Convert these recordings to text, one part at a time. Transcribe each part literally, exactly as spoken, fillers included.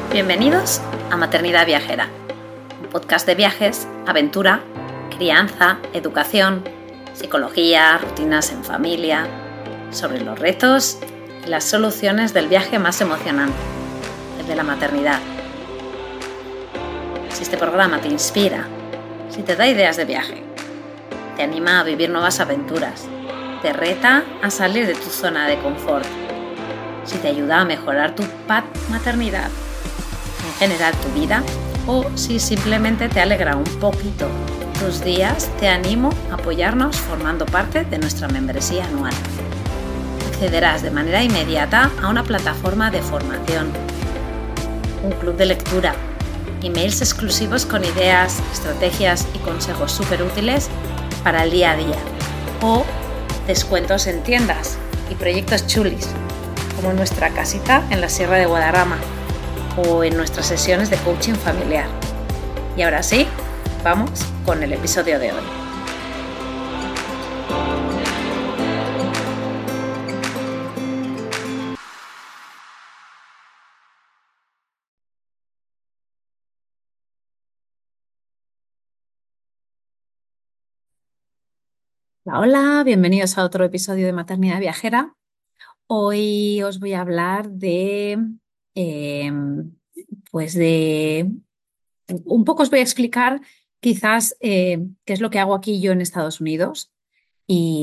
Bienvenidos a Maternidad Viajera, un podcast de viajes, aventura, crianza, educación, psicología, rutinas en familia, sobre los retos y las soluciones del viaje más emocionante, el de la maternidad. Si este programa te inspira, si te da ideas de viaje, te anima a vivir nuevas aventuras, te reta a salir de tu zona de confort, si te ayuda a mejorar tu pat maternidad, en general tu vida, o si simplemente te alegra un poquito tus días, te animo a apoyarnos formando parte de nuestra membresía anual. Accederás de manera inmediata a una plataforma de formación, un club de lectura, emails exclusivos con ideas, estrategias y consejos súper útiles para el día a día, o descuentos en tiendas y proyectos chulis, como nuestra casita en la Sierra de Guadarrama o en nuestras sesiones de coaching familiar. Y ahora sí, vamos con el episodio de hoy. Hola, hola, bienvenidos a otro episodio de Maternidad Viajera. Hoy os voy a hablar de, eh, pues de, un poco os voy a explicar quizás eh, qué es lo que hago aquí yo en Estados Unidos y,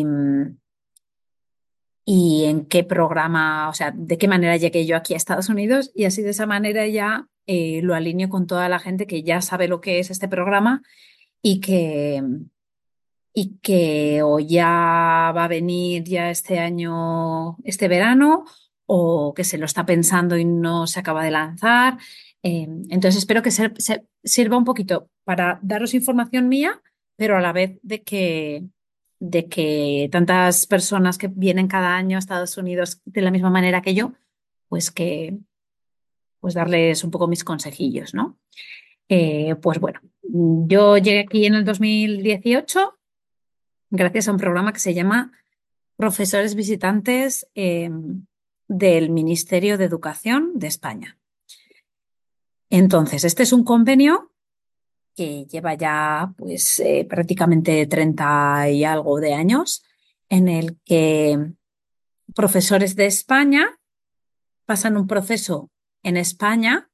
y en qué programa, o sea, de qué manera llegué yo aquí a Estados Unidos, y así de esa manera ya eh, lo alineo con toda la gente que ya sabe lo que es este programa y que, y que o ya va a venir ya este año, este verano, o que se lo está pensando y no se acaba de lanzar. Eh, entonces espero que se, se sirva un poquito para daros información mía, pero a la vez de que, de que tantas personas que vienen cada año a Estados Unidos de la misma manera que yo, pues que pues darles un poco mis consejillos, ¿no? Eh, pues bueno, yo llegué aquí en el dos mil dieciocho gracias a un programa que se llama Profesores Visitantes eh, del Ministerio de Educación de España. Entonces, este es un convenio que lleva ya pues eh, prácticamente treinta y algo de años, en el que profesores de España pasan un proceso en España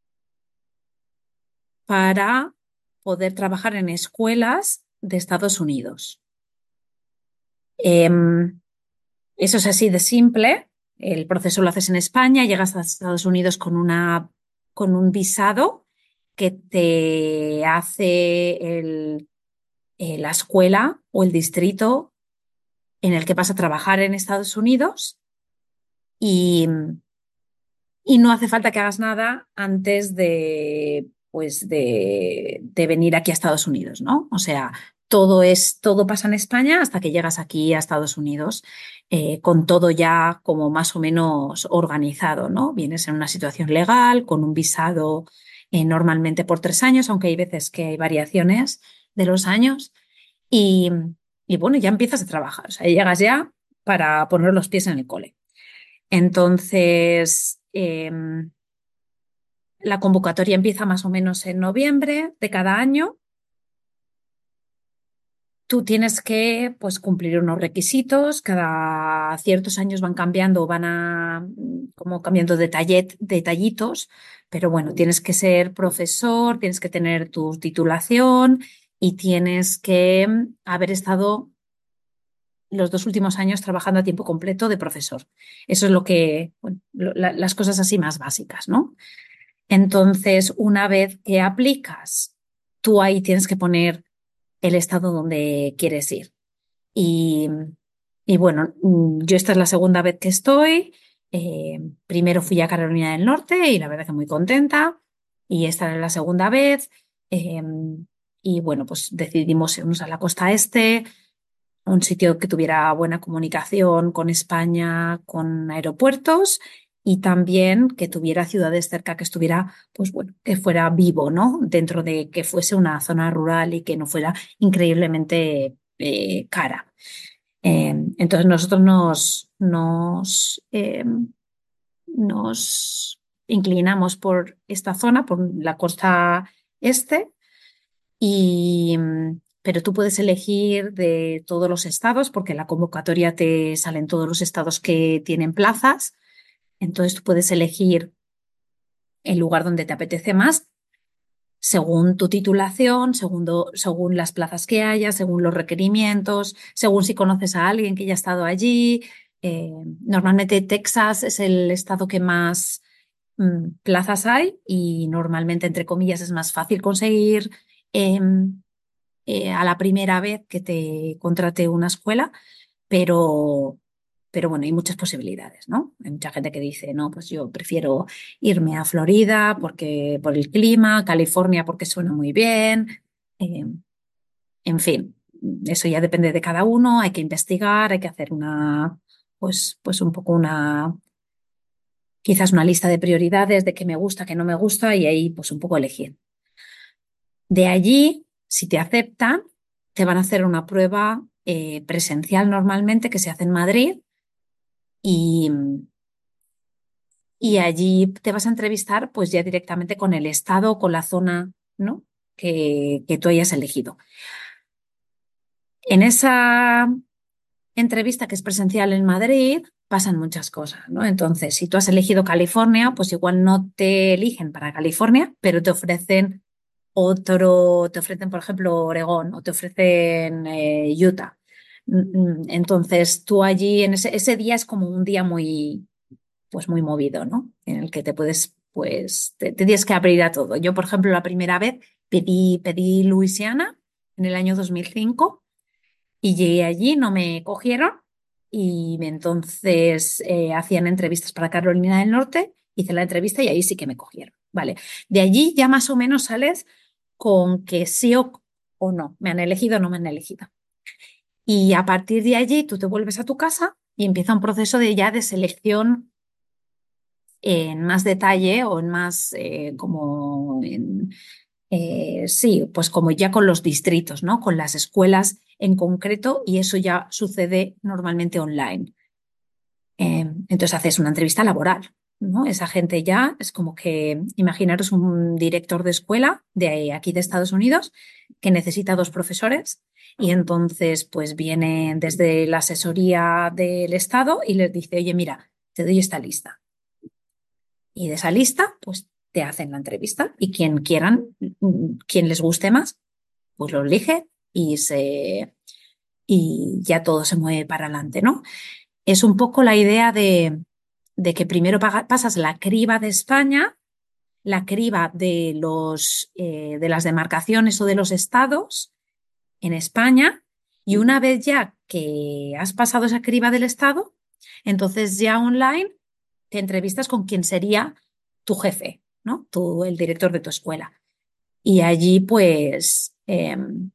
para poder trabajar en escuelas de Estados Unidos. Eh, Eso es así de simple. El proceso lo haces en España, llegas a Estados Unidos con una, con un visado que te hace el, eh, la escuela o el distrito en el que vas a trabajar en Estados Unidos, y, y no hace falta que hagas nada antes de, pues de, de venir aquí a Estados Unidos, ¿no? O sea, todo es, todo pasa en España hasta que llegas aquí a Estados Unidos, eh, con todo ya como más o menos organizado, ¿no? Vienes en una situación legal, con un visado eh, normalmente por tres años, aunque hay veces que hay variaciones de los años, y, y bueno, ya empiezas a trabajar, o sea, llegas ya para poner los pies en el cole. Entonces, eh, la convocatoria empieza más o menos en noviembre de cada año. Tú tienes que pues, cumplir unos requisitos, cada ciertos años van cambiando, van a, como cambiando detallet, detallitos, pero bueno, tienes que ser profesor, tienes que tener tu titulación y tienes que haber estado los dos últimos años trabajando a tiempo completo de profesor. Eso es lo que, bueno, lo, la, las cosas así más básicas, ¿no? Entonces, una vez que aplicas, tú ahí tienes que poner el estado donde quieres ir. Y, y bueno, yo esta es la segunda vez que estoy. Eh, primero fui a Carolina del Norte y la verdad que muy contenta. Y esta es la segunda vez. Eh, y bueno, pues decidimos irnos a la costa este, un sitio que tuviera buena comunicación con España, con aeropuertos, y también que tuviera ciudades cerca, que estuviera, pues bueno, que fuera vivo, ¿no? Dentro de que fuese una zona rural y que no fuera increíblemente eh, cara. Eh, entonces nosotros nos, nos, eh, nos inclinamos por esta zona, por la costa este, y, pero tú puedes elegir de todos los estados, porque en la convocatoria te salen todos los estados que tienen plazas. Entonces tú puedes elegir el lugar donde te apetece más, según tu titulación, según, do- según las plazas que haya, según los requerimientos, según si conoces a alguien que ya ha estado allí. Eh, normalmente Texas es el estado que más mm, plazas hay y normalmente, entre comillas, es más fácil conseguir em, eh, a la primera vez que te contrate una escuela, pero, pero bueno, hay muchas posibilidades, ¿no? Hay mucha gente que dice, no, pues yo prefiero irme a Florida porque, por el clima, California porque suena muy bien, eh, en fin, eso ya depende de cada uno, hay que investigar, hay que hacer una, pues, pues un poco una, quizás una lista de prioridades de qué me gusta, qué no me gusta y ahí pues un poco elegir. De allí, si te aceptan, te van a hacer una prueba eh, presencial normalmente que se hace en Madrid y, y allí te vas a entrevistar pues ya directamente con el estado o con la zona, ¿no? que, que tú hayas elegido. En esa entrevista que es presencial en Madrid pasan muchas cosas, ¿no? Entonces, si tú has elegido California, pues igual no te eligen para California, pero te ofrecen otro, te ofrecen, por ejemplo, Oregón o te ofrecen eh, Utah. Mm, mm, Entonces, tú allí, en ese, ese día es como un día muy, pues muy movido, ¿no? En el que te puedes, pues, te, te tienes que abrir a todo. Yo, por ejemplo, la primera vez pedí, pedí Luisiana en el año dos mil cinco y llegué allí, no me cogieron y entonces eh, hacían entrevistas para Carolina del Norte, hice la entrevista y ahí sí que me cogieron. Vale, de allí ya más o menos sales con que sí o, o no, me han elegido o no me han elegido. Y a partir de allí tú te vuelves a tu casa y empieza un proceso de ya de selección en más detalle o en más eh, como en, eh, sí, pues como ya con los distritos, ¿no? Con las escuelas en concreto y eso ya sucede normalmente online. Eh, entonces haces una entrevista laboral, ¿no? Esa gente ya es como que, imaginaros un director de escuela de aquí de Estados Unidos que necesita dos profesores y entonces pues viene desde la asesoría del Estado y les dice, oye, mira, te doy esta lista. Y de esa lista, pues te hacen la entrevista y quien quieran, quien les guste más, pues lo elige y se y ya todo se mueve para adelante, ¿no? Es un poco la idea de, de que primero paga- pasas la criba de España, la criba de los eh, de las demarcaciones o de los estados en España, y una vez ya que has pasado esa criba del estado, entonces ya online te entrevistas con quien sería tu jefe, ¿no? Tú, el director de tu escuela. Y allí, pues, em,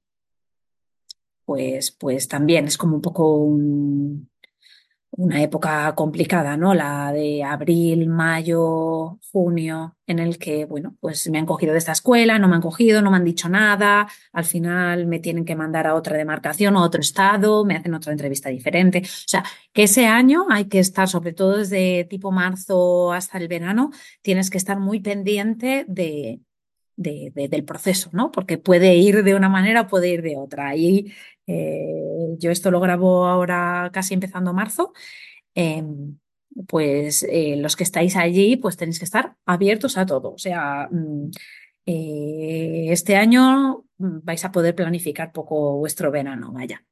pues, pues también es como un poco un- una época complicada, ¿no? La de abril, mayo, junio, en el que, bueno, pues me han cogido de esta escuela, no me han cogido, no me han dicho nada, al final me tienen que mandar a otra demarcación o a otro estado, me hacen otra entrevista diferente. O sea, que ese año hay que estar, sobre todo desde tipo marzo hasta el verano, tienes que estar muy pendiente de de- de- del proceso, ¿no? Porque puede ir de una manera o puede ir de otra. Y eh, yo esto lo grabo ahora casi empezando marzo. eh, pues eh, los que estáis allí, pues tenéis que estar abiertos a todo. O sea, mm, eh, este año mm, vais a poder planificar poco vuestro verano, vaya.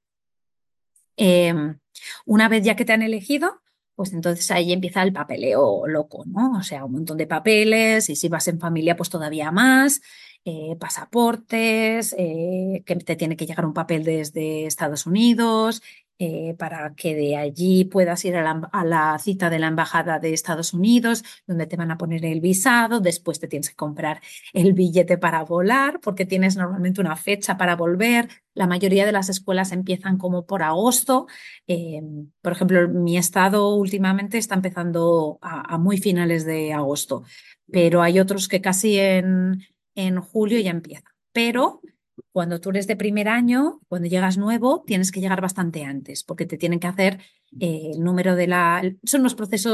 Eh, una vez ya que te han elegido, pues entonces ahí empieza el papeleo loco, ¿no? O sea, un montón de papeles y si vas en familia, pues todavía más, eh, pasaportes, eh, que te tiene que llegar un papel desde Estados Unidos. eh, para que de allí puedas ir a la, a la cita de la Embajada de Estados Unidos, donde te van a poner el visado, después te tienes que comprar el billete para volar, porque tienes normalmente una fecha para volver. La mayoría de las escuelas empiezan como por agosto. Eh, por ejemplo, mi estado últimamente está empezando a, a muy finales de agosto, pero hay otros que casi en, en julio ya empiezan. Pero cuando tú eres de primer año, cuando llegas nuevo, tienes que llegar bastante antes, porque te tienen que hacer eh, el número de la... Son unos procesos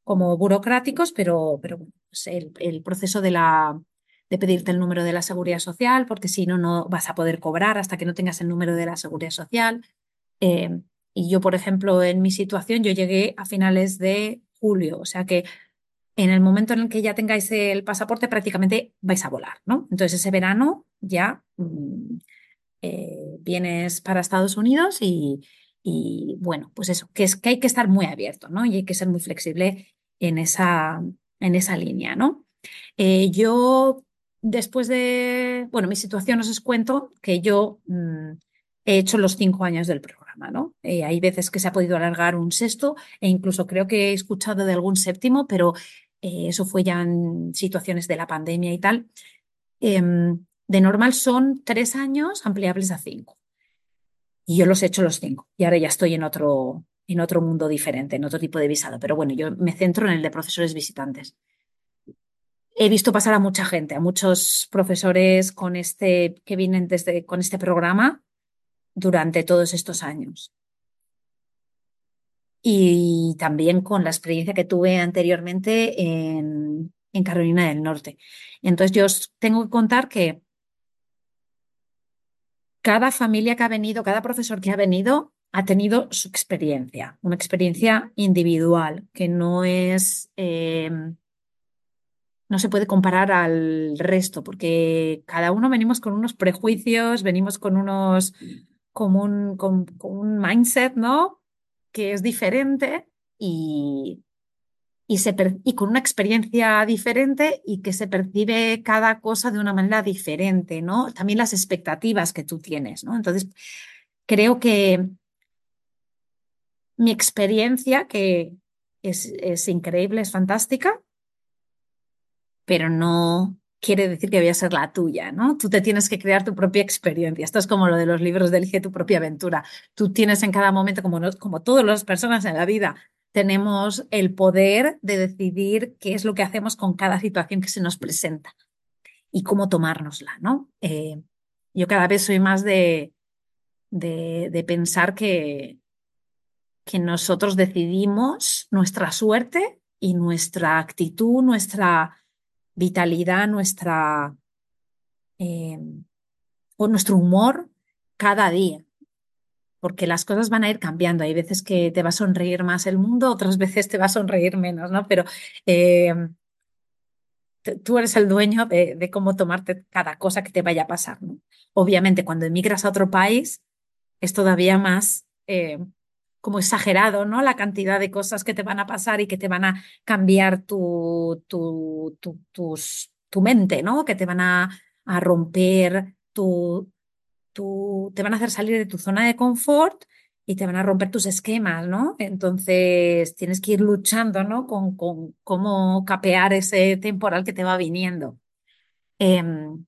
como burocráticos, pero, pero bueno, pues el, el proceso de la, de pedirte el número de la seguridad social, porque si no, no vas a poder cobrar hasta que no tengas el número de la seguridad social. Eh, y yo, por ejemplo, en mi situación, yo llegué a finales de julio, o sea que en el momento en el que ya tengáis el pasaporte, prácticamente vais a volar, ¿no? Entonces ese verano ya mm, eh, vienes para Estados Unidos y, y, bueno, pues eso, que es que hay que estar muy abierto, ¿no? Y hay que ser muy flexible en esa, en esa línea, ¿no? Eh, yo, después de, bueno, mi situación os cuento que yo mm, he hecho los cinco años del programa, ¿no? Eh, hay veces que se ha podido alargar un sexto e incluso creo que he escuchado de algún séptimo, pero eh, eso fue ya en situaciones de la pandemia y tal. Em, de normal son tres años ampliables a cinco. Y yo los he hecho los cinco. Y ahora ya estoy en otro, en otro mundo diferente, en otro tipo de visado. Pero bueno, yo me centro en el de profesores visitantes. He visto pasar a mucha gente, a muchos profesores con este, que vienen desde, con este programa durante todos estos años. Y también con la experiencia que tuve anteriormente en, en Carolina del Norte. Entonces, yo os tengo que contar que cada familia que ha venido, cada profesor que ha venido, ha tenido su experiencia, una experiencia individual, que no es, eh, no se puede comparar al resto, porque cada uno venimos con unos prejuicios, venimos con unos, con un, con, con un mindset, ¿no? Que es diferente y, y, se per- y con una experiencia diferente y que se percibe cada cosa de una manera diferente, ¿no? También las expectativas que tú tienes, ¿no? Entonces, creo que mi experiencia, que es, es increíble, es fantástica, pero no quiere decir que voy a ser la tuya, ¿no? Tú te tienes que crear tu propia experiencia. Esto es como lo de los libros de Elige tu propia aventura. Tú tienes en cada momento, como, nos- como todas las personas en la vida, tenemos el poder de decidir qué es lo que hacemos con cada situación que se nos presenta y cómo tomárnosla, ¿no? Eh, yo cada vez soy más de, de, de pensar que, que nosotros decidimos nuestra suerte y nuestra actitud, nuestra vitalidad, nuestra, eh, o nuestro humor cada día, porque las cosas van a ir cambiando. Hay veces que te va a sonreír más el mundo, otras veces te va a sonreír menos, ¿no? Pero eh, t- tú eres el dueño de, de cómo tomarte cada cosa que te vaya a pasar, ¿no? Obviamente, cuando emigras a otro país, es todavía más eh, como exagerado, ¿no? La cantidad de cosas que te van a pasar y que te van a cambiar tu, tu, tu, tus- tu mente, ¿no? Que te van a, a romper tu, tu, te van a hacer salir de tu zona de confort y te van a romper tus esquemas, ¿no? Entonces tienes que ir luchando, ¿no? Con, con cómo capear ese temporal que te va viniendo. Em,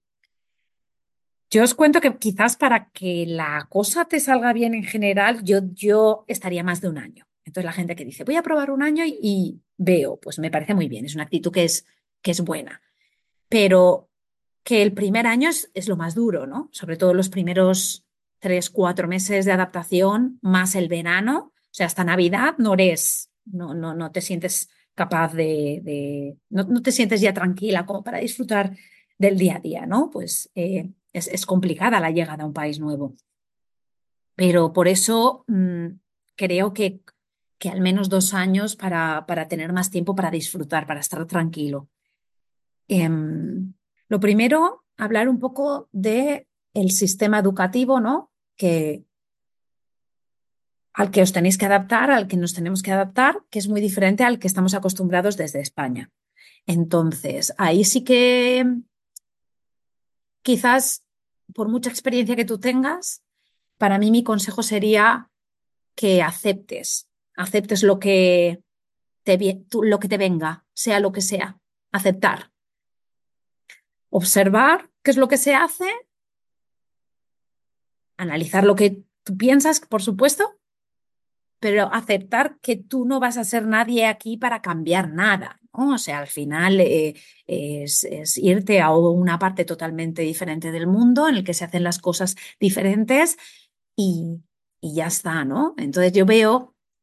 yo os cuento que quizás para que la cosa te salga bien en general, yo, yo estaría más de un año. Entonces la gente que dice, voy a probar un año y, y veo, pues me parece muy bien, es una actitud que es, que es buena. Pero que el primer año es, es lo más duro, ¿no? Sobre todo los primeros tres, cuatro meses de adaptación, más el verano, o sea, hasta Navidad no eres, no, no, no te sientes capaz de, de no, no te sientes ya tranquila como para disfrutar del día a día, ¿no? Pues eh, es, es complicada la llegada a un país nuevo. Pero por eso mm, creo que, que al menos dos años para, para tener más tiempo para disfrutar, para estar tranquilo. Em, lo primero, hablar un poco de el sistema educativo, ¿no? Que, al que os tenéis que adaptar, al que nos tenemos que adaptar, que es muy diferente al que estamos acostumbrados desde España. Entonces, ahí sí que quizás, por mucha experiencia que tú tengas, para mí mi consejo sería que aceptes, aceptes lo que te, vie- tú- lo que te venga, sea lo que sea, aceptar, observar qué es lo que se hace, analizar lo que tú piensas, por supuesto, pero aceptar que tú no vas a ser nadie aquí para cambiar nada, ¿no? O sea, al final eh, es, es irte a una parte totalmente diferente del mundo en el que se hacen las cosas diferentes y, y ya está, ¿no? Entonces yo veo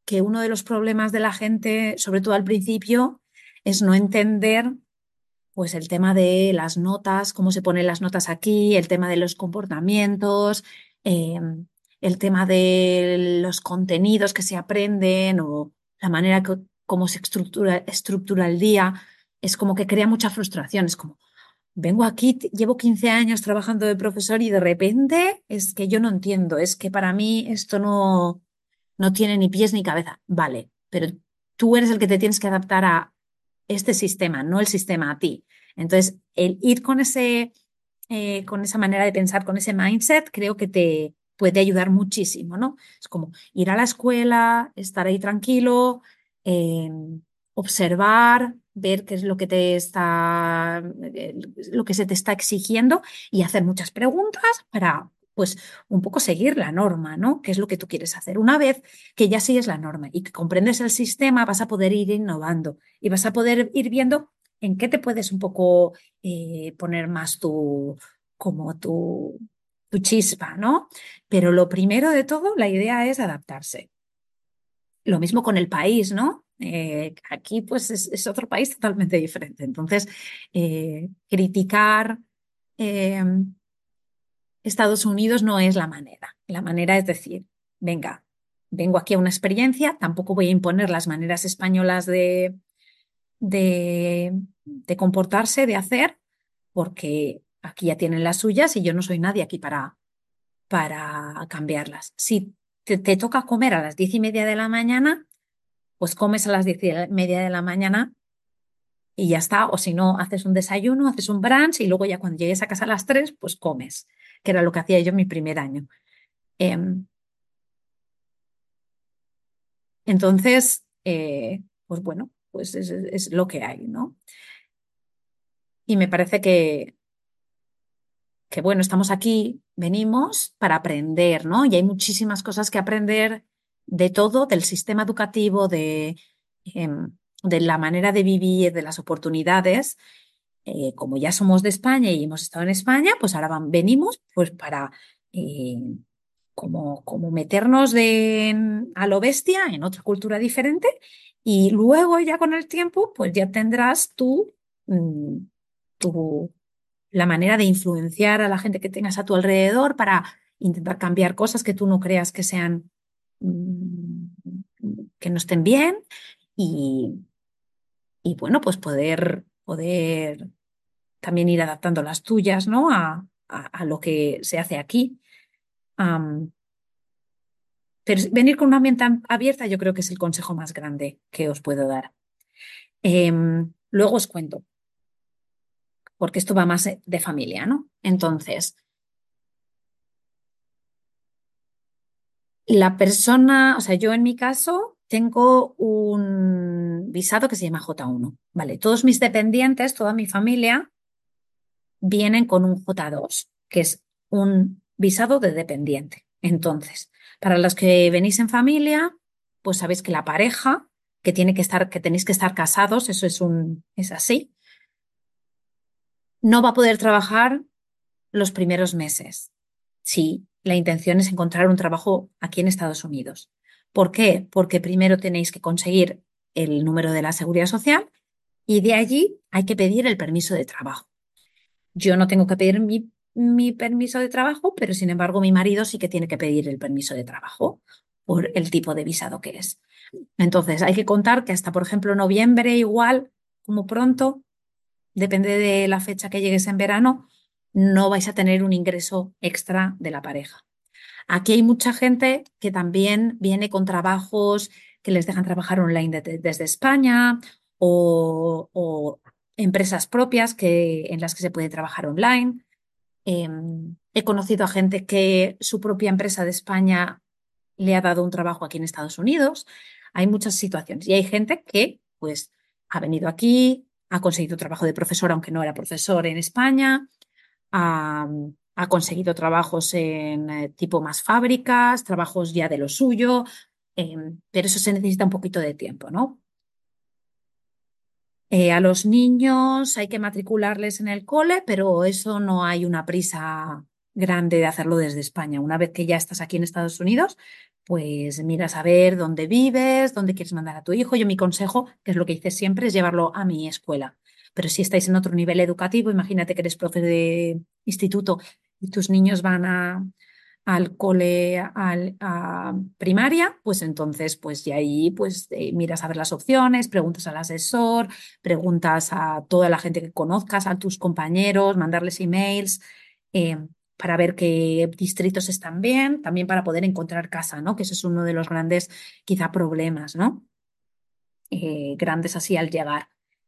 que uno de los problemas de la gente, sobre todo al principio, es no entender pues el tema de las notas, cómo se ponen las notas aquí, el tema de los comportamientos, eh, el tema de los contenidos que se aprenden o la manera que, cómo se estructura, estructura el día, es como que crea mucha frustración. Es como, vengo aquí, t- llevo quince años trabajando de profesor y de repente es que yo no entiendo, es que para mí esto no, no tiene ni pies ni cabeza. Vale, pero tú eres el que te tienes que adaptar a este sistema, no el sistema a ti. Entonces, el ir con ese, eh, con esa manera de pensar, con ese mindset, creo que te puede ayudar muchísimo, ¿no? Es como ir a la escuela, estar ahí tranquilo, eh, observar, ver qué es lo que te está, eh, lo que se te está exigiendo y hacer muchas preguntas para, pues, un poco seguir la norma, ¿no? ¿Qué es lo que tú quieres hacer? Una vez que ya sigues la norma y que comprendes el sistema, vas a poder ir innovando y vas a poder ir viendo en qué te puedes un poco eh, poner más tu, como tu, tu chispa, ¿no? Pero lo primero de todo, la idea es adaptarse. Lo mismo con el país, ¿no? Eh, aquí pues es, es otro país totalmente diferente. Entonces, eh, criticar eh, Estados Unidos no es la manera. La manera es decir, venga, vengo aquí a una experiencia, tampoco voy a imponer las maneras españolas de, de, de comportarse, de hacer, porque aquí ya tienen las suyas y yo no soy nadie aquí para, para cambiarlas. Si te, te toca comer a las diez y media de la mañana, pues comes a las diez y media de la mañana y ya está. O si no, haces un desayuno, haces un brunch y luego ya cuando llegues a casa a las tres, pues comes, que era lo que hacía yo mi primer año. Em, entonces, eh, pues bueno, pues es, es lo que hay, ¿no? Y me parece que, que bueno, estamos aquí, venimos para aprender, ¿no? Y hay muchísimas cosas que aprender de todo, del sistema educativo, de, em, de la manera de vivir, de las oportunidades. Eh, como ya somos de España y hemos estado en España, pues ahora van- venimos pues para eh, como, como meternos de, en- a lo bestia en otra cultura diferente y luego ya con el tiempo pues ya tendrás tú mm, tu, la manera de influenciar a la gente que tengas a tu alrededor para intentar cambiar cosas que tú no creas que sean, mm, que no estén bien y, y bueno, pues poder, poder también ir adaptando las tuyas, ¿no? A, a, a lo que se hace aquí. Am, pero venir con una mente abierta yo creo que es el consejo más grande que os puedo dar. Em, luego os cuento, porque esto va más de familia, ¿no? Entonces, la persona, o sea, yo en mi caso tengo un visado que se llama J uno, ¿vale? Todos mis dependientes, toda mi familia vienen con un J dos, que es un visado de dependiente. Entonces, para los que venís en familia, pues sabéis que la pareja, que tiene que estar, que tenéis que estar casados, eso es un, es así, no va a poder trabajar los primeros meses. Sí, la intención es encontrar un trabajo aquí en Estados Unidos. ¿Por qué? Porque primero tenéis que conseguir el número de la seguridad social y de allí hay que pedir el permiso de trabajo. Yo no tengo que pedir mi, mi permiso de trabajo, pero sin embargo mi marido sí que tiene que pedir el permiso de trabajo por el tipo de visado que es. Entonces hay que contar que hasta, por ejemplo, noviembre igual, como pronto, depende de la fecha que llegues en verano, no vais a tener un ingreso extra de la pareja. Aquí hay mucha gente que también viene con trabajos que les dejan trabajar online de- desde España o, o empresas propias que, en las que se puede trabajar online. Eh, he conocido a gente que su propia empresa de España le ha dado un trabajo aquí en Estados Unidos. Hay muchas situaciones y hay gente que pues ha venido aquí, ha conseguido trabajo de profesor aunque no era profesor en España, ha, ha conseguido trabajos en eh, tipo más fábricas, trabajos ya de lo suyo, eh, pero eso se necesita un poquito de tiempo, ¿no? Eh, a los niños hay que matricularles en el cole, pero eso no hay una prisa. grande de hacerlo desde España. Una vez que ya estás aquí en Estados Unidos, pues miras a ver dónde vives, dónde quieres mandar a tu hijo. Yo mi consejo, que es lo que hice siempre, es llevarlo a mi escuela. Pero si estáis en otro nivel educativo, imagínate que eres profe de instituto y tus niños van a, al cole, al, a primaria, pues entonces, pues ya ahí pues eh, miras a ver las opciones, preguntas al asesor, preguntas a toda la gente que conozcas, a tus compañeros, mandarles emails. eh, para ver qué distritos están bien, también para poder encontrar casa, ¿no? Que ese es uno de los grandes, quizá, problemas, ¿no? Eh, grandes así al llegar.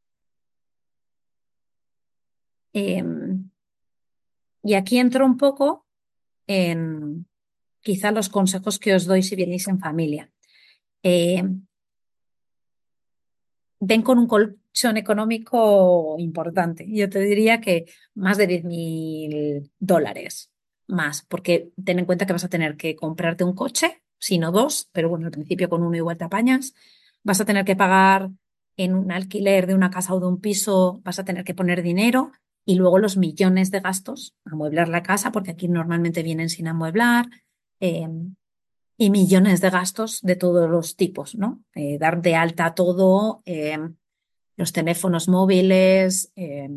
Eh, y aquí entro un poco en quizá los consejos que os doy si venís en familia. Eh, ven con un colchón económico importante. Yo te diría que más de diez mil dólares más, porque ten en cuenta que vas a tener que comprarte un coche, si no dos, pero bueno, al principio con uno igual te apañas. Vas a tener que pagar en un alquiler de una casa o de un piso, vas a tener que poner dinero y luego los millones de gastos, amueblar la casa, porque aquí normalmente vienen sin amueblar. eh, y millones de gastos de todos los tipos, ¿no? Eh, dar de alta todo, eh, los teléfonos móviles, eh,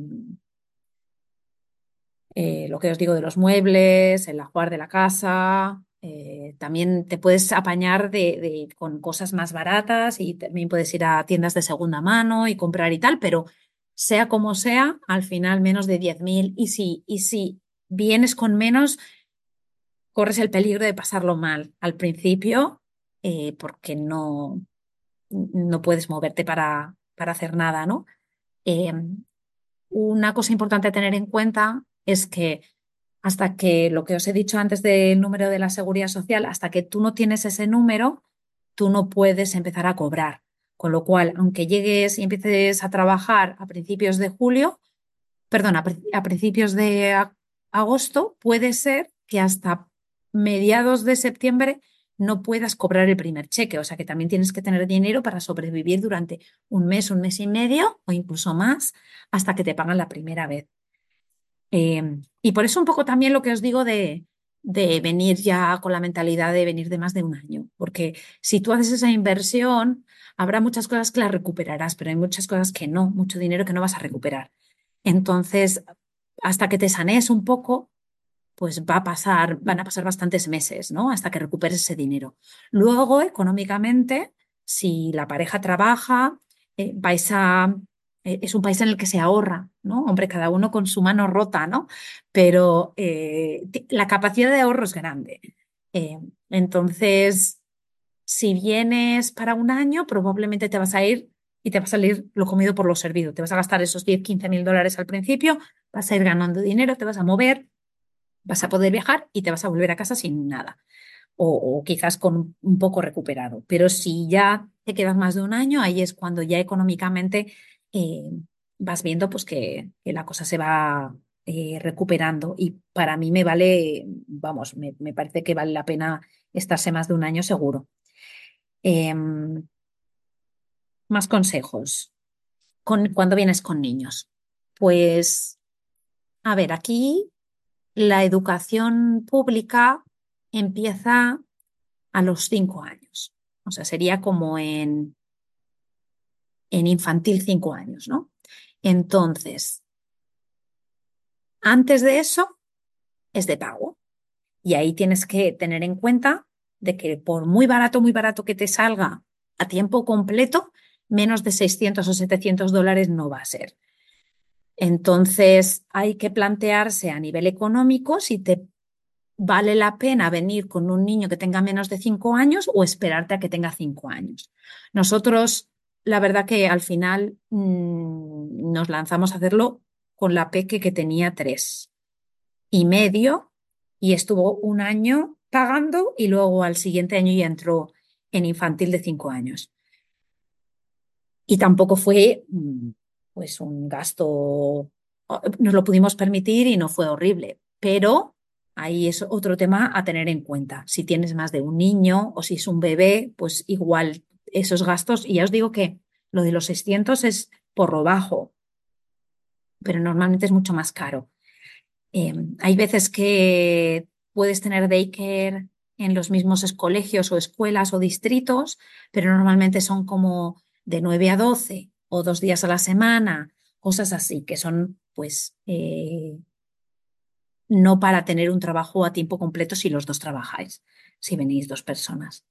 eh, lo que os digo de los muebles, el ajuar de la casa. Eh, también te puedes apañar de, de- con cosas más baratas y también puedes ir a tiendas de segunda mano y comprar y tal, pero sea como sea, al final menos de diez mil. Y si, y si vienes con menos, corres el peligro de pasarlo mal al principio, eh, porque no, no puedes moverte para, para hacer nada, ¿no? Eh, una cosa importante a tener en cuenta es que hasta que lo que os he dicho antes del número de la seguridad social, hasta que tú no tienes ese número, tú no puedes empezar a cobrar. Con lo cual, aunque llegues y empieces a trabajar a principios de julio, perdón, a, pri- a principios de a- agosto, puede ser que hasta mediados de septiembre no puedas cobrar el primer cheque. O sea que también tienes que tener dinero para sobrevivir durante un mes, un mes y medio o incluso más hasta que te pagan la primera vez. Eh, y por eso un poco también lo que os digo de, de venir ya con la mentalidad de venir de más de un año, porque si tú haces esa inversión, habrá muchas cosas que las recuperarás, pero hay muchas cosas que no, mucho dinero que no vas a recuperar. Entonces, hasta que te sanees un poco, pues va a pasar, van a pasar bastantes meses, ¿no? Hasta que recuperes ese dinero. Luego, económicamente, si la pareja trabaja, eh, vais a, eh, es un país en el que se ahorra, ¿no? Hombre, cada uno con su mano rota, ¿no? Pero eh, ti- la capacidad de ahorro es grande. Eh, entonces, si vienes para un año, probablemente te vas a ir y te va a salir lo comido por lo servido. Te vas a gastar esos diez quince mil dólares al principio, vas a ir ganando dinero, te vas a mover, vas a poder viajar y te vas a volver a casa sin nada. O, o quizás con un, un poco recuperado. Pero si ya te quedas más de un año, ahí es cuando ya económicamente eh, vas viendo pues que, que la cosa se va eh, recuperando. Y para mí me vale, vamos, me, me parece que vale la pena estarse más de un año seguro. Em, más consejos con, cuando vienes con niños. Pues, a ver, aquí la educación pública empieza a los cinco años. O sea, sería como en, en infantil cinco años, ¿no? Entonces, antes de eso es de pago. Y ahí tienes que tener en cuenta de que por muy barato, muy barato que te salga a tiempo completo, menos de seiscientos o setecientos dólares no va a ser. Entonces, hay que plantearse a nivel económico si te vale la pena venir con un niño que tenga menos de cinco años o esperarte a que tenga cinco años. Nosotros, la verdad que al final mmm, nos lanzamos a hacerlo con la peque que tenía tres y medio y estuvo un año pagando y luego al siguiente año ya entró en infantil de cinco años. Y tampoco fue mm, pues un gasto, nos lo pudimos permitir y no fue horrible, pero ahí es otro tema a tener en cuenta. Si tienes más de un niño o si es un bebé, pues igual esos gastos, y ya os digo que lo de los seiscientos es por lo bajo, pero normalmente es mucho más caro. Eh, Hay veces que puedes tener daycare en los mismos es- colegios o escuelas o distritos, pero normalmente son como de nueve a doce o dos días a la semana, cosas así, que son pues eh, no para tener un trabajo a tiempo completo si los dos trabajáis, si venís dos personas.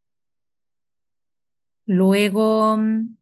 Luego, mm,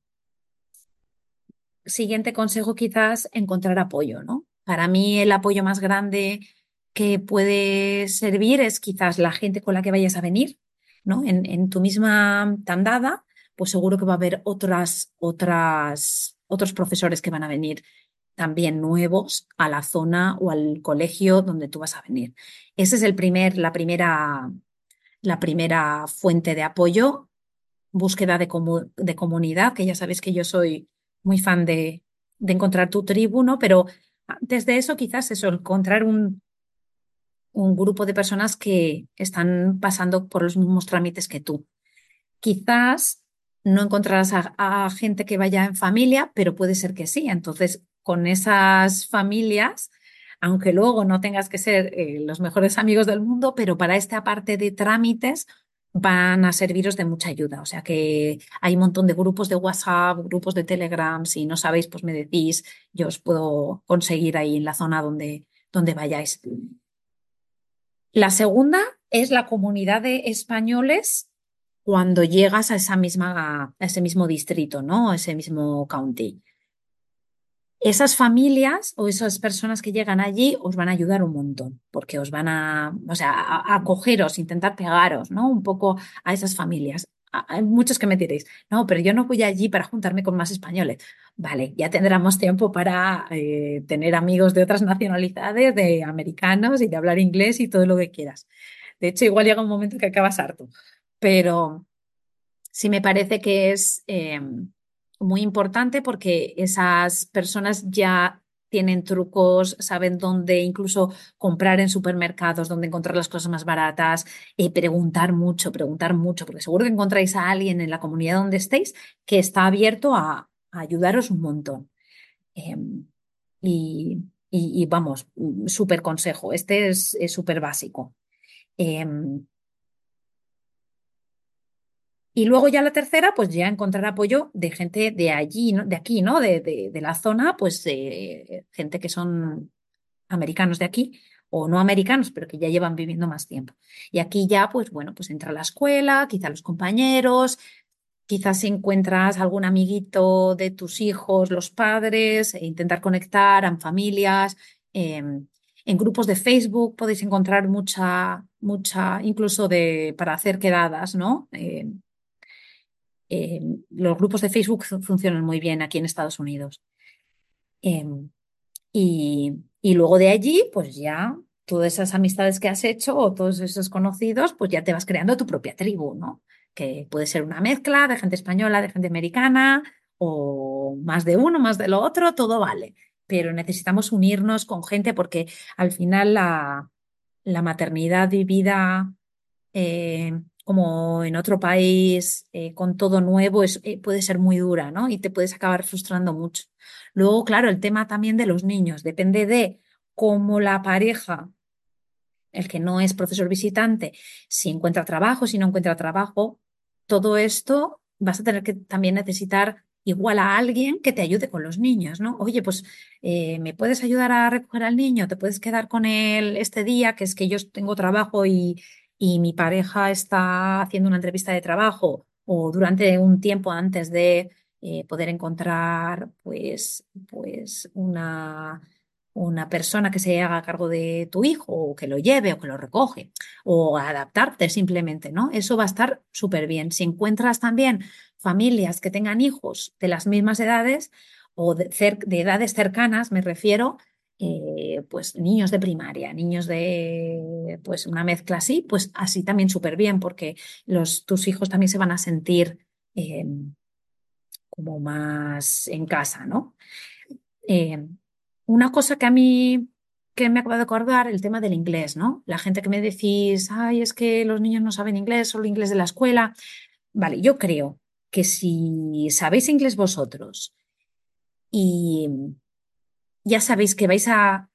siguiente consejo quizás encontrar apoyo, ¿no? Para mí el apoyo más grande que puede servir es quizás la gente con la que vayas a venir, ¿no? En, en tu misma tandada, pues seguro que va a haber otras, otras, otros profesores que van a venir también nuevos a la zona o al colegio donde tú vas a venir. Esa es el primer, la primera, la primera fuente de apoyo, búsqueda de, comu- de comunidad, que ya sabéis que yo soy muy fan de, de encontrar tu tribu, ¿no? Pero antes de eso, quizás eso, encontrar un, un grupo de personas que están pasando por los mismos trámites que tú. Quizás no encontrarás a, a gente que vaya en familia, pero puede ser que sí. Entonces, con esas familias, aunque luego no tengas que ser eh, los mejores amigos del mundo, pero para esta parte de trámites van a serviros de mucha ayuda. O sea que hay un montón de grupos de WhatsApp, grupos de Telegram. Si no sabéis, pues me decís, yo os puedo conseguir ahí en la zona donde, donde vayáis. La segunda es la comunidad de españoles cuando llegas a esa misma, a ese mismo distrito, ¿no? A ese mismo county. Esas familias o esas personas que llegan allí os van a ayudar un montón, porque os van a, o sea, a, a acogeros, intentar pegaros, ¿no? Un poco a esas familias. A- Hay muchos que me diréis, no, pero yo no voy allí para juntarme con más españoles. Vale, ya tendremos tiempo para eh, tener amigos de otras nacionalidades, de americanos y de hablar inglés y todo lo que quieras. De hecho, igual llega un momento que acabas harto, pero sí me parece que es eh, muy importante porque esas personas ya tienen trucos, saben dónde incluso comprar en supermercados, dónde encontrar las cosas más baratas, y preguntar mucho, preguntar mucho, porque seguro que encontráis a alguien en la comunidad donde estéis que está abierto a, a ayudaros un montón. Eh, y, y- y vamos, súper consejo, este es es súper básico. Em, Y luego ya la tercera, pues ya encontrar apoyo de gente de allí, ¿no? De aquí, ¿no? De, de- de la zona, pues eh, gente que son americanos de aquí o no americanos, pero que ya llevan viviendo más tiempo. Y aquí ya, pues bueno, pues entra la escuela, quizá los compañeros, quizás si encuentras algún amiguito de tus hijos, los padres, e intentar conectar en familias. em, en grupos de Facebook podéis encontrar mucha, mucha, incluso de, para hacer quedadas, ¿no? Em, eh, los grupos de Facebook fu- funcionan muy bien aquí en Estados Unidos. Eh, y, y luego de allí, pues ya todas esas amistades que has hecho o todos esos conocidos, pues ya te vas creando tu propia tribu, ¿no? Que puede ser una mezcla de gente española, de gente americana, o más de uno, más de lo otro, todo vale. Pero necesitamos unirnos con gente porque al final la, la maternidad vivida eh, como en otro país, eh, con todo nuevo, es, eh, puede ser muy dura, ¿no? Y te puedes acabar frustrando mucho. Luego, claro, el tema también de los niños, depende de cómo la pareja, el que no es profesor visitante, si encuentra trabajo, si no encuentra trabajo, todo esto vas a tener que también necesitar igual a alguien que te ayude con los niños, ¿no? Oye, pues eh, ¿me puedes ayudar a recoger al niño? ¿Te puedes quedar con él este día? Que es que yo tengo trabajo y, y mi pareja está haciendo una entrevista de trabajo o durante un tiempo antes de eh, poder encontrar pues, pues una una persona que se haga cargo de tu hijo o que lo lleve o que lo recoge o adaptarte simplemente, ¿no? Eso va a estar súper bien. Si encuentras también familias que tengan hijos de las mismas edades o de, cer- de edades cercanas, me refiero, eh, pues niños de primaria, niños de pues una mezcla así, pues así también súper bien porque los, tus hijos también se van a sentir eh, como más en casa, ¿no? Eh, una cosa que a mí que me acabo de acordar, el tema del inglés, ¿no? La gente que me decís, ay, es que los niños no saben inglés, solo inglés de la escuela. Vale, yo creo que si sabéis inglés vosotros y ya sabéis que vais a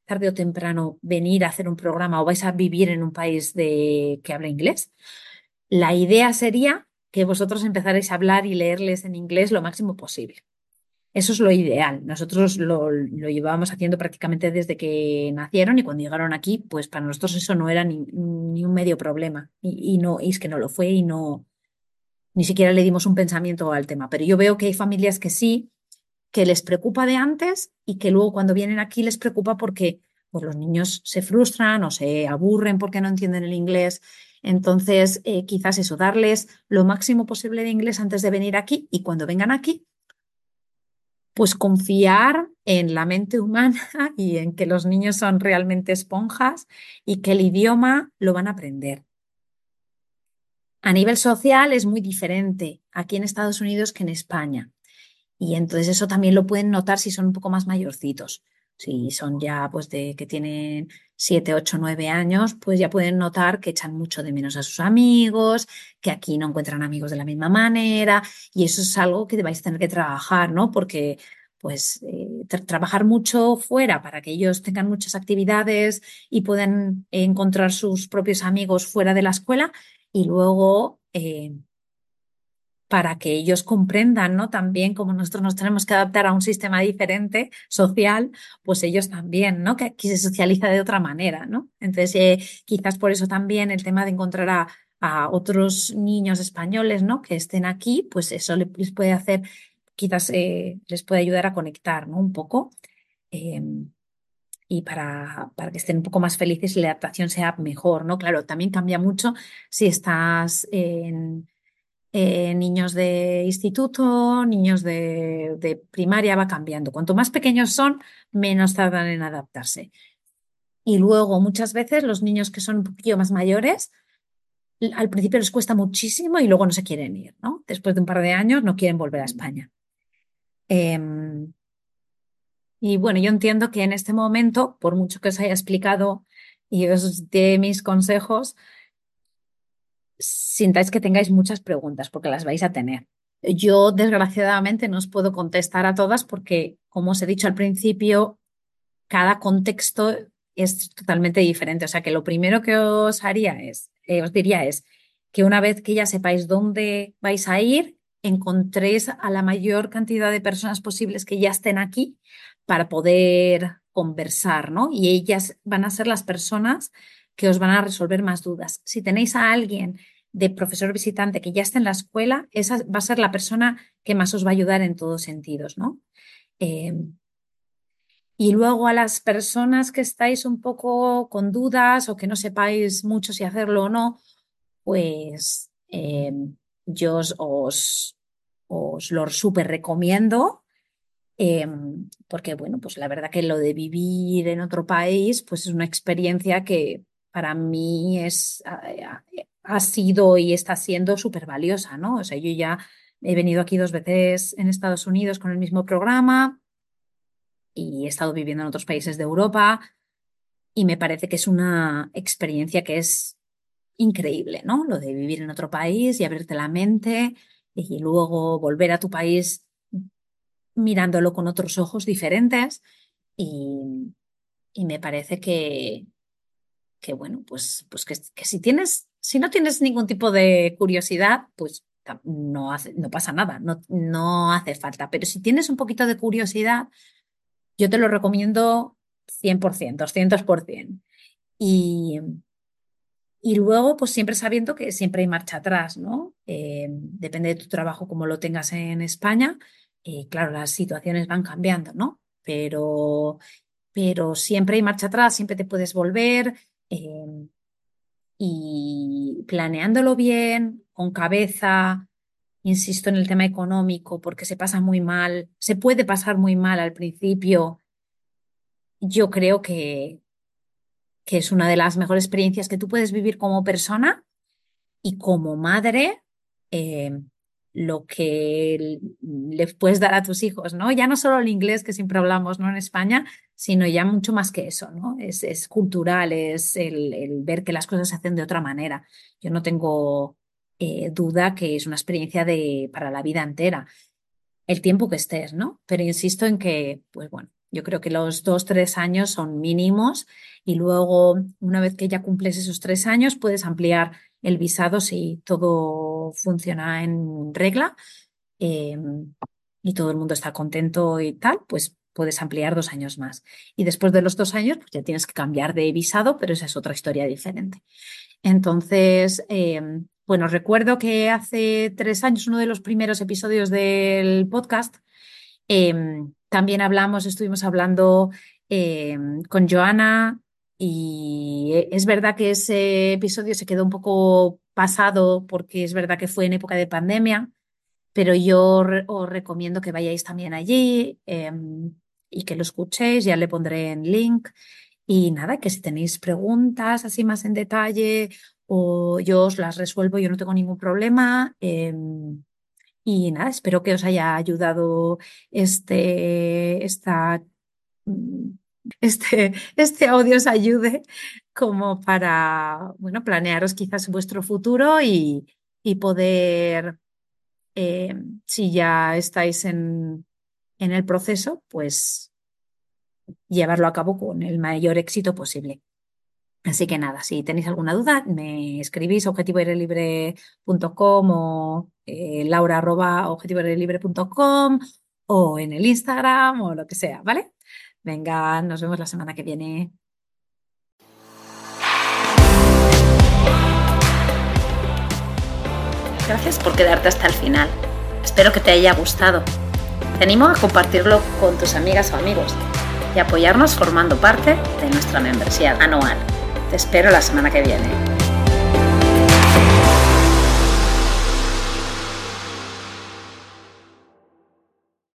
tarde o temprano venir a hacer un programa o vais a vivir en un país de, que habla inglés, la idea sería que vosotros empezarais a hablar y leerles en inglés lo máximo posible. Eso es lo ideal. Nosotros lo, lo llevábamos haciendo prácticamente desde que nacieron y cuando llegaron aquí, pues para nosotros eso no era ni, ni un medio problema. Y, y no, y es que no lo fue y no, ni siquiera le dimos un pensamiento al tema. Pero yo veo que hay familias que sí, que les preocupa de antes y que luego cuando vienen aquí les preocupa porque pues, los niños se frustran o se aburren porque no entienden el inglés. Entonces, eh, quizás eso, darles lo máximo posible de inglés antes de venir aquí y cuando vengan aquí pues confiar en la mente humana y en que los niños son realmente esponjas y que el idioma lo van a aprender. A nivel social es muy diferente aquí en Estados Unidos que en España. Y entonces eso también lo pueden notar si son un poco más mayorcitos. Si son ya pues de que tienen siete, ocho, nueve años, pues ya pueden notar que echan mucho de menos a sus amigos, que aquí no encuentran amigos de la misma manera, y eso es algo que vais a tener que trabajar, ¿no? Porque pues eh, tra- trabajar mucho fuera para que ellos tengan muchas actividades y puedan encontrar sus propios amigos fuera de la escuela y luego eh, para que ellos comprendan, ¿no? También como nosotros nos tenemos que adaptar a un sistema diferente social, pues ellos también, ¿no? Que aquí se socializa de otra manera, ¿no? Entonces, eh, quizás por eso también el tema de encontrar a, a otros niños españoles, ¿no? Que estén aquí, pues eso le- les puede hacer, quizás eh, les puede ayudar a conectar, ¿no? Un poco. eh, y para, para que estén un poco más felices y la adaptación sea mejor, ¿no? Claro, también cambia mucho si estás en eh, niños de instituto, niños de, de primaria, va cambiando. Cuanto más pequeños son, menos tardan en adaptarse. Y luego, muchas veces, los niños que son un poquillo más mayores, l- al principio les cuesta muchísimo y luego no se quieren ir, ¿no? Después de un par de años no quieren volver a España. Em, y bueno, yo entiendo que en este momento, por mucho que os haya explicado y os dé mis consejos, sintáis que tengáis muchas preguntas, porque las vais a tener. Yo, desgraciadamente, no os puedo contestar a todas porque, como os he dicho al principio, cada contexto es totalmente diferente. O sea que lo primero que os haría es, eh, os diría es que una vez que ya sepáis dónde vais a ir, encontréis a la mayor cantidad de personas posibles que ya estén aquí para poder conversar, ¿no? Y ellas van a ser las personas que os van a resolver más dudas. Si tenéis a alguien de profesor visitante que ya esté en la escuela, esa va a ser la persona que más os va a ayudar en todos sentidos, ¿no? Eh, y luego a las personas que estáis un poco con dudas o que no sepáis mucho si hacerlo o no, pues eh, yo os, os, os lo súper recomiendo, eh, porque bueno, pues la verdad que lo de vivir en otro país, pues es una experiencia que para mí es, ha, ha sido y está siendo súper valiosa, ¿no? O sea, yo ya he venido aquí dos veces en Estados Unidos con el mismo programa y he estado viviendo en otros países de Europa y me parece que es una experiencia que es increíble, ¿no? Lo de vivir en otro país y abrirte la mente y luego volver a tu país mirándolo con otros ojos diferentes y, y me parece que, que bueno, pues, pues que, que si tienes, si no tienes ningún tipo de curiosidad, pues ta- no hace, no pasa nada, no, no hace falta. Pero si tienes un poquito de curiosidad, yo te lo recomiendo cien por ciento, doscientos por ciento. Y, y luego, pues siempre sabiendo que siempre hay marcha atrás, ¿no? Eh, depende de tu trabajo, como lo tengas en España. Eh, claro, las situaciones van cambiando, ¿no? Pero, pero siempre hay marcha atrás, siempre te puedes volver eh, y planeándolo bien, con cabeza. Insisto en el tema económico, porque se pasa muy mal, se puede pasar muy mal al principio. Yo creo que, que es una de las mejores experiencias que tú puedes vivir como persona y como madre, eh, lo que le puedes dar a tus hijos, ¿no? Ya no solo el inglés que siempre hablamos, ¿no? En España, sino ya mucho más que eso, ¿no? Es, es cultural, es el, el ver que las cosas se hacen de otra manera. Yo no tengo eh, duda que es una experiencia de, para la vida entera, el tiempo que estés, ¿no? Pero insisto en que, pues bueno. Yo creo que los dos, tres años son mínimos y luego, una vez que ya cumples esos tres años, puedes ampliar el visado si todo funciona en regla eh, y todo el mundo está contento y tal, pues puedes ampliar dos años más. Y después de los dos años, pues ya tienes que cambiar de visado, pero esa es otra historia diferente. Entonces, eh, bueno, recuerdo que hace tres años, uno de los primeros episodios del podcast, eh, también hablamos, estuvimos hablando eh, con Joana y es verdad que ese episodio se quedó un poco pasado porque es verdad que fue en época de pandemia, pero yo re- os recomiendo que vayáis también allí eh, y que lo escuchéis, ya le pondré en link. Y nada, que si tenéis preguntas así más en detalle o yo os las resuelvo, yo no tengo ningún problema. eh, y nada, espero que os haya ayudado este, esta, mm, este, este audio os ayude como para, bueno, planearos quizás vuestro futuro y, y poder, eh, si ya estáis en, en el proceso, pues llevarlo a cabo con el mayor éxito posible. Así que nada, si tenéis alguna duda, me escribís objetivo aire libre punto com o eh, laura arroba objetivo aire libre punto com o en el Instagram o lo que sea, ¿vale? Venga, nos vemos la semana que viene. Gracias por quedarte hasta el final. Espero que te haya gustado. Te animo a compartirlo con tus amigas o amigos y apoyarnos formando parte de nuestra membresía anual. Te espero la semana que viene.